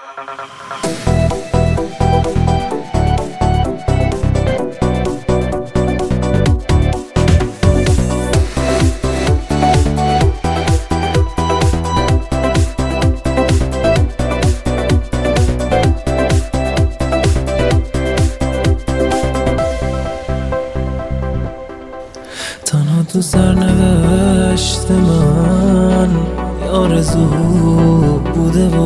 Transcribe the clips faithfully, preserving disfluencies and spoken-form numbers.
تنها تو سرنوشت من یه آرزو بوده و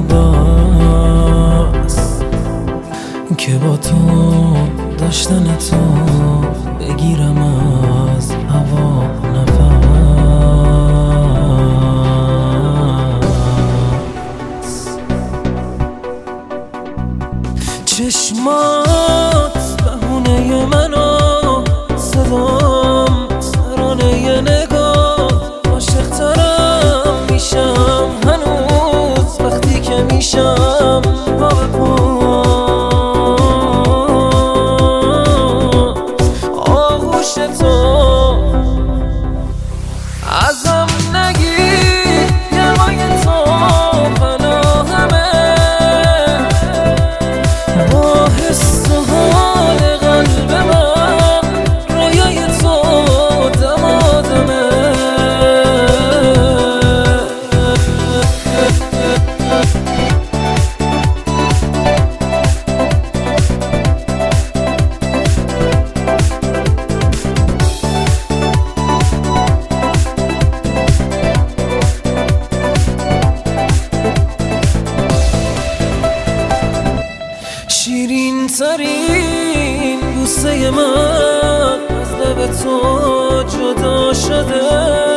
بس که با تو داشتن تو بگیرم از هوا نفس. چشمات بهونه منو صدام ترانه نگاه، عاشق ترم میشم هنوز وقتی که میشم پا به پا. آغوش تو ازم نگیر، گرمای تو پناهمه، با حس و حال قلب من رویای تو دمادمه. شیرین ترین بوسه من از لب تو جدا شده،